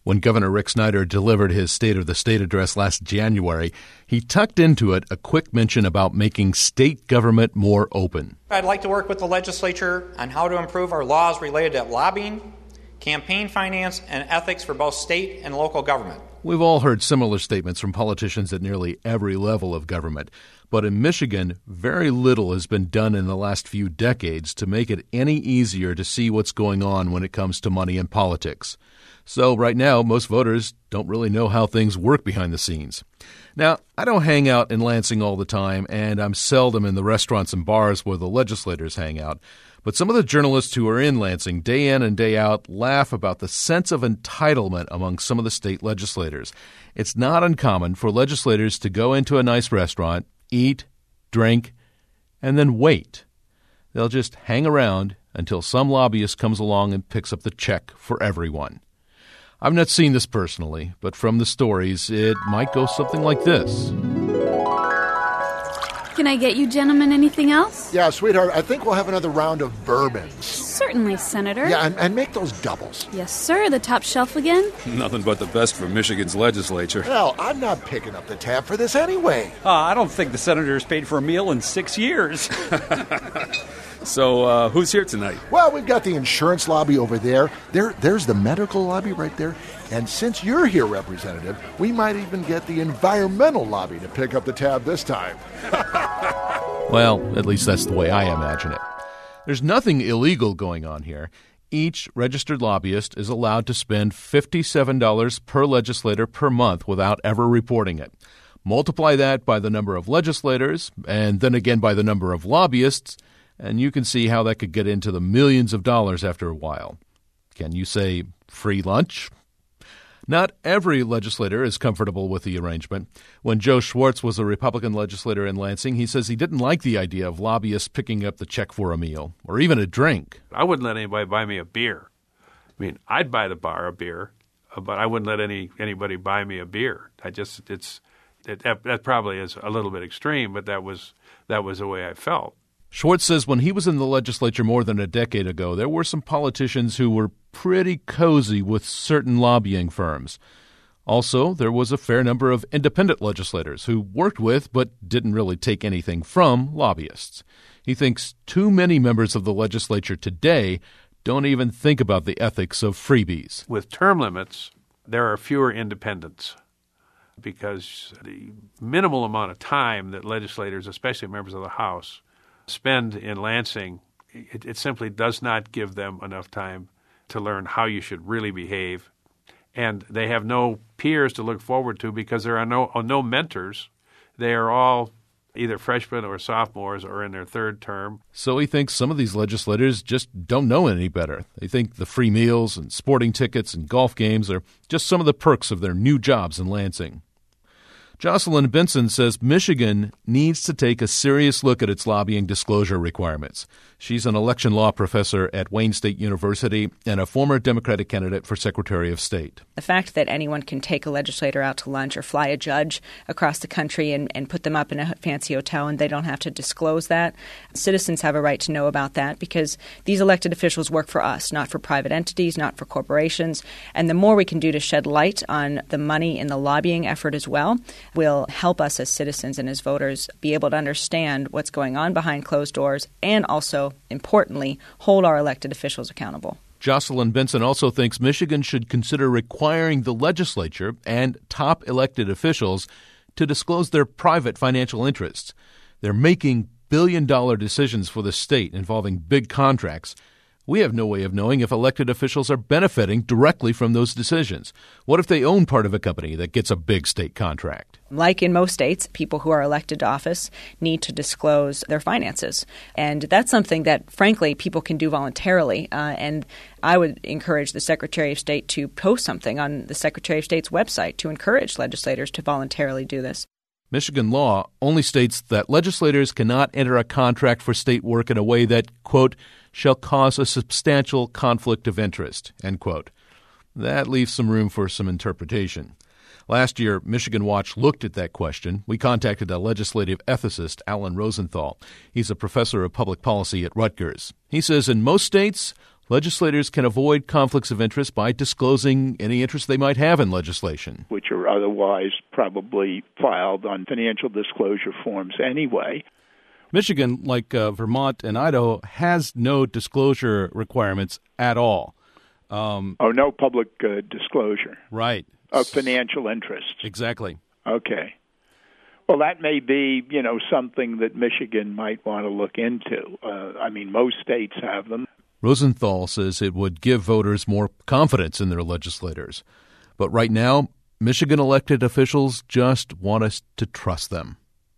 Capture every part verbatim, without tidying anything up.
When Governor Rick Snyder delivered his State of the State address last January, he tucked into it a quick mention about making state government more open. I'd like to work with the legislature on how to improve our laws related to lobbying, campaign finance, and ethics for both state and local government. We've all heard similar statements from politicians at nearly every level of government. But in Michigan, very little has been done in the last few decades to make it any easier to see what's going on when it comes to money and politics. So right now, most voters don't really know how things work behind the scenes. Now, I don't hang out in Lansing all the time, and I'm seldom in the restaurants and bars where the legislators hang out. But some of the journalists who are in Lansing day in and day out laugh about the sense of entitlement among some of the state legislators. It's not uncommon for legislators to go into a nice restaurant, eat, drink, and then wait. They'll just hang around until some lobbyist comes along and picks up the check for everyone. I've not seen this personally, but from the stories, it might go something like this. Can I get you gentlemen anything else? Yeah, sweetheart, I think we'll have another round of bourbons. Certainly, Senator. Yeah, and, and make those doubles. Yes, sir. The top shelf again? Nothing but the best for Michigan's legislature. Well, I'm not picking up the tab for this anyway. Uh, I don't think the senator's paid for a meal in six years. So, uh, who's here tonight? Well, we've got the insurance lobby over there. There, There's the medical lobby right there. And since you're here, Representative, we might even get the environmental lobby to pick up the tab this time. Well, at least that's the way I imagine it. There's nothing illegal going on here. Each registered lobbyist is allowed to spend fifty-seven dollars per legislator per month without ever reporting it. Multiply that by the number of legislators, and then again by the number of lobbyists, and you can see how that could get into the millions of dollars after a while. Can you say free lunch? Not every legislator is comfortable with the arrangement. When Joe Schwartz was a Republican legislator in Lansing, he says he didn't like the idea of lobbyists picking up the check for a meal or even a drink. I wouldn't let anybody buy me a beer. I mean, I'd buy the bar a beer, but I wouldn't let any anybody buy me a beer. I just it's it, that, that probably is a little bit extreme, but that was that was the way I felt. Schwartz says when he was in the legislature more than a decade ago, there were some politicians who were pretty cozy with certain lobbying firms. Also, there was a fair number of independent legislators who worked with but didn't really take anything from lobbyists. He thinks too many members of the legislature today don't even think about the ethics of freebies. With term limits, there are fewer independents because the minimal amount of time that legislators, especially members of the House, spend in Lansing, it, it simply does not give them enough time to learn how you should really behave. And they have no peers to look forward to because there are no no mentors. They are all either freshmen or sophomores or in their third term. So he thinks some of these legislators just don't know any better. They think the free meals and sporting tickets and golf games are just some of the perks of their new jobs in Lansing. Jocelyn Benson says Michigan needs to take a serious look at its lobbying disclosure requirements. She's an election law professor at Wayne State University and a former Democratic candidate for Secretary of State. The fact that anyone can take a legislator out to lunch or fly a judge across the country and, and put them up in a fancy hotel and they don't have to disclose that, citizens have a right to know about that because these elected officials work for us, not for private entities, not for corporations. And the more we can do to shed light on the money in the lobbying effort as well, will help us as citizens and as voters be able to understand what's going on behind closed doors and also, importantly, hold our elected officials accountable. Jocelyn Benson also thinks Michigan should consider requiring the legislature and top elected officials to disclose their private financial interests. They're making billion-dollar decisions for the state involving big contracts. We have no way of knowing if elected officials are benefiting directly from those decisions. What if they own part of a company that gets a big state contract? Like in most states, people who are elected to office need to disclose their finances. And that's something that, frankly, people can do voluntarily. Uh, and I would encourage the Secretary of State to post something on the Secretary of State's website to encourage legislators to voluntarily do this. Michigan law only states that legislators cannot enter a contract for state work in a way that, quote, shall cause a substantial conflict of interest, end quote. That leaves some room for some interpretation. Last year, Michigan Watch looked at that question. We contacted a legislative ethicist, Alan Rosenthal. He's a professor of public policy at Rutgers. He says in most states, legislators can avoid conflicts of interest by disclosing any interest they might have in legislation, which are otherwise probably filed on financial disclosure forms anyway. Michigan, like uh, Vermont and Idaho, has no disclosure requirements at all. Um, oh, no public uh, disclosure. Right. Of financial interests. Exactly. Okay. Well, that may be, you know, something that Michigan might want to look into. Uh, I mean, most states have them. Rosenthal says it would give voters more confidence in their legislators. But right now, Michigan elected officials just want us to trust them.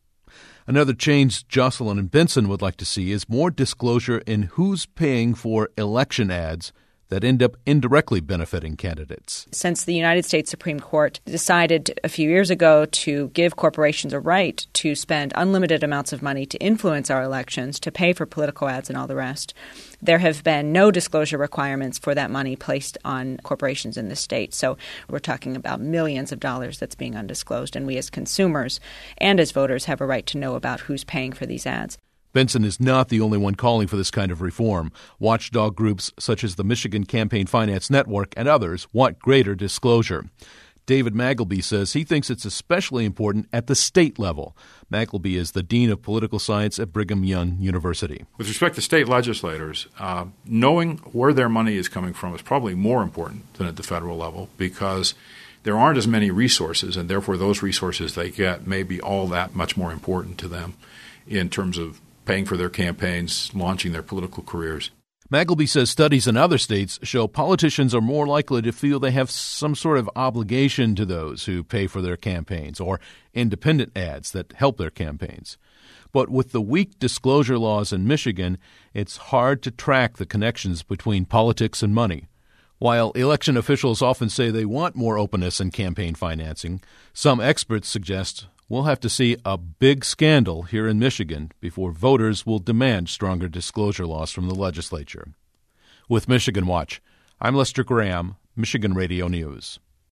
Another change Jocelyn and Benson would like to see is more disclosure in who's paying for election ads that end up indirectly benefiting candidates. Since the United States Supreme Court decided a few years ago to give corporations a right to spend unlimited amounts of money to influence our elections, to pay for political ads and all the rest, there have been no disclosure requirements for that money placed on corporations in the state. So we're talking about millions of dollars that's being undisclosed, and we as consumers and as voters have a right to know about who's paying for these ads. Benson is not the only one calling for this kind of reform. Watchdog groups such as the Michigan Campaign Finance Network and others want greater disclosure. David Magleby says he thinks it's especially important at the state level. Magleby is the Dean of Political Science at Brigham Young University. With respect to state legislators, uh, knowing where their money is coming from is probably more important than at the federal level because there aren't as many resources, and therefore those resources they get may be all that much more important to them in terms of paying for their campaigns, launching their political careers. Magleby says studies in other states show politicians are more likely to feel they have some sort of obligation to those who pay for their campaigns or independent ads that help their campaigns. But with the weak disclosure laws in Michigan, it's hard to track the connections between politics and money. While election officials often say they want more openness in campaign financing, some experts suggest we'll have to see a big scandal here in Michigan before voters will demand stronger disclosure laws from the legislature. With Michigan Watch, I'm Lester Graham, Michigan Radio News.